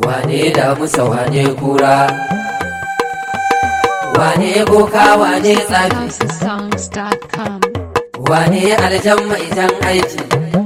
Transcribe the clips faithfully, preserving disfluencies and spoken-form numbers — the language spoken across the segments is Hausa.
wane da musa wane kura, wane boka wane tsafi, wane aljan mai jan aiki.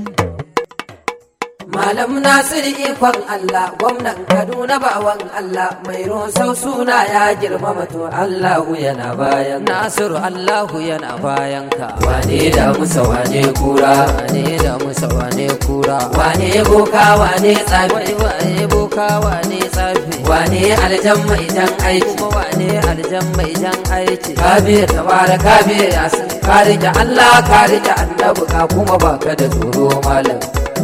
Malam Nasiru ikon Allah, gwamnan Kaduna bawan Allah, mai rosau suna ya girmama to Allahu yana bayan Nasiru, Allahu yana bayan ka. Wane da musa wane kura, wane da musa wane kura, wane boka wane tsafi, wane boka wane tsafi, wane aljan mai jan aiki, wane aljan mai jan aiki. Kabir tabara kabir yasin, ka rike Allah ka rike annabi, ka kuma baka da tsoro malam.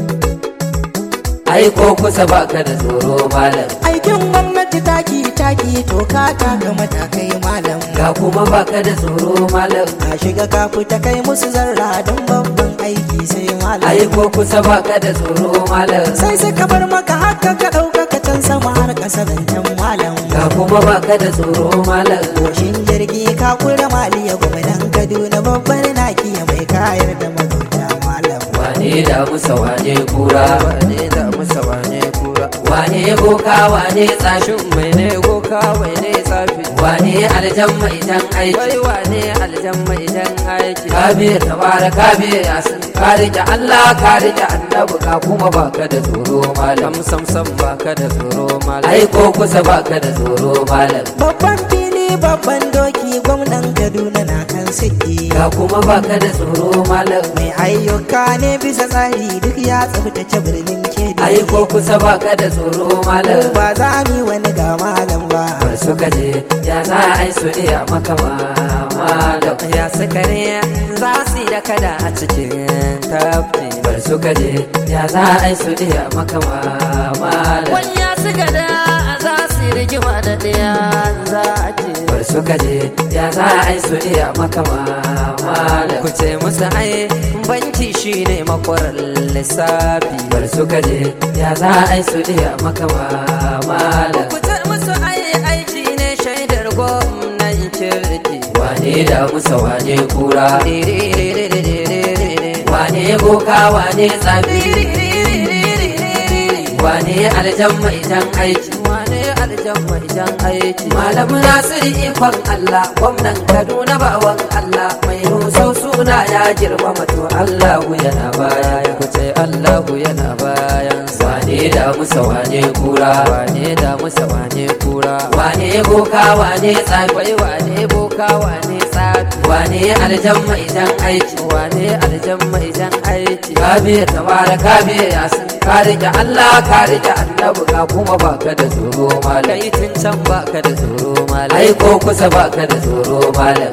Ai ko kusa baka da tsoro malam. Aikin gwamnati taki taki to ka taka matakai malam. Ga kuma baka da tsoro malam. Ka shiga ka fita kai musu zarra don babban aiki sai malam. Ai ko kusa baka da tsoro malam. Sai suka bar maka haka ka ɗauka ka can sama har ƙasa zancen malam. Ga kuma baka da tsoro malam. Goshin jirgi ka kura maliya gwamnan Kaduna babban naki mai kayar da magauta malam. Wane da musa wane kura, wane da musa wane kura, wane boka wane tsafi, mai ne boka mai ne tsafi, wane aljan mai jan aiki, wai wane aljan mai jan aiki. Kabir tabara kabir yasin, ka rike Allah ka rike annabi, ka kuma baka da tsoro malam. Sam sam sam baka da tsoro malam. Ai ko kusa baka da tsoro malam. Babban fili babban doki gwamnan Kaduna na kan siki. Ga kuma baka da tsoro malam. Mai ayyuka ne bisa tsari duk ya tsabtace birnin Kebbi. Ai ko kusa baka da tsoro malam. Ba za mu wani ga malam ba. Bar suka je ya za a yi su iya maka malam. Ya suka ne za su yi da kada a cikin tafki. Bar suka je ya za a yi su iya maka malam. Wanya suka da za su yi rigima da ɗaya za a ce. Bar suka je ya za a yi su iya maka malam. Ku ce musu ai banki shine makwarar lissafi. Bar suka je ya za a yi su iya maka malam. Ku ce musu ai aiki ne shaidar gwamnan kirki. Wane da musa wane kura, wane boka wane tsafi, wane aljan mai jan aiki, wane aljan mai jan aiki. Malam Nasiru ikon Allah, gwamnan Kaduna bawan Allah, mai rusau suna ya girmama to Allahu yana baya. Ku ce Allahu yana bayan. Wane da musa wane kura, wane da musa wane kura, wane boka wane tsafi, wai wane boka wane tsafi, wane aljan mai jan aiki, wane aljan mai jan aiki. Kabir tabara kabir yasin, ka rike Allah ka rike annabi, ka kuma baka da tsoro malam. Kai tun can baka da tsoro malam. Ai ko kusa baka da tsoro malam.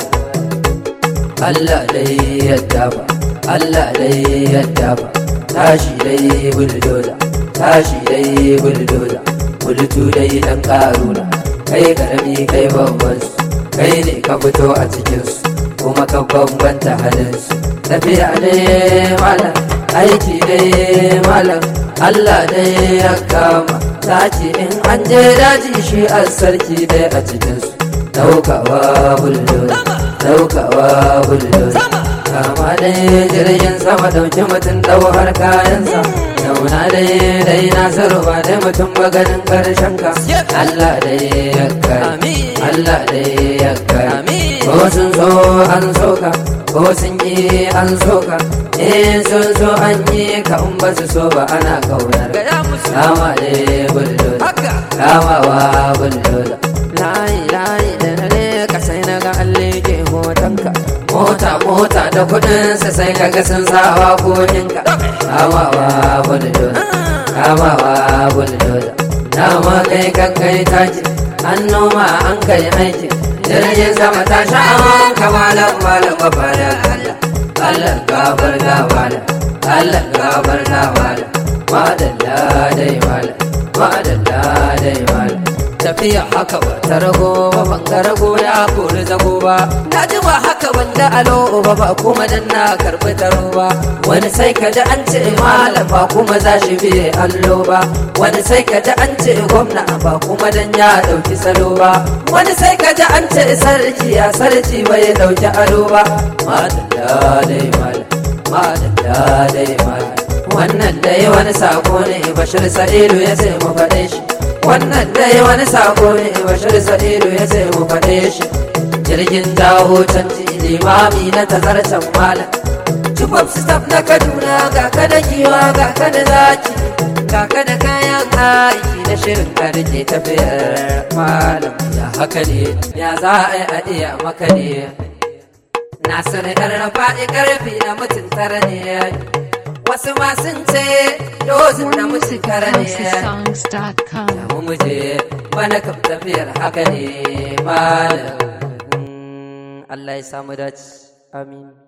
Allah dai yadda ba, Allah dai yadda ba, tashi dai buldoza, tashi dai buldoza, bultu dai dan karuna, kai karami kai babban su, kai ne ka fito a cikinsu, kuma ka bambanta halinsu. Tafiya dai malam, aiki dai malam, Allah dai ya kama, sace in an je daji shi a sarki dai a cikinsu. Daukawa buldoza, daukawa buldoza, kama dai jirgin sama dauki mutum dau har kayansa. Zauna dai dai Nasiru ba dai mutum ba ganin karshen ka. Allah dai ya kai, Allah dai ya kai. Ko sun so an soka, ko sun yi an soka, eh sun so an yi ka in ba su so ba ana kaunar. Kama dai buldoza, kamawa buldoza. Layi layi da na ne ka sai na ga alle ke hotonka. Mota mota da kudinsa sai kaga sun sawa koninka. Kamawa buldoza, kamawa buldoza. Dama kai kan kai taki, an noma an kai aiki. Jirgin sama ta sha'awan kamalan malam mafada Allah. Allah gabar gabala, Allah gabar gabala. Madalla dai malam, madalla dai malam. Tafiya haka ba ta rago ba, ban ga rago ya kori zago ba. Na ji ba haka ban da alo ba, ba kuma dan na karɓi taro ba. Wani sai ka ji an ce malam ba kuma za shi biye allo ba. Wani sai ka ji an ce gwamna ba kuma dan ya ɗauki salo ba. Wani sai ka ji an ce sarki ya sarki bai ɗauki ado ba. Madalla dai malam, madalla dai malam. Wannan dai wani sako ne Bashir Sa'idu ya sai mu faɗe shi. wannan dai wani sako ne Bashir Sa'idu ya ce mu faɗe shi jirgin jawo canji limami na tazarcen malam chief of staff na Kaduna ga ka da giwa ga ka da zaki ga ka da kayan aiki na shirin ka rike tafiyar malam ya haka ne ya za a yi a iya maka ne Nasiru ɗan Rafa'i ƙarfi na mutum tara ne wasu ma sun ce dozin na mutum tara ne ya mu muje bana kam tafiyar haka ne malam Allah ya samu dace amin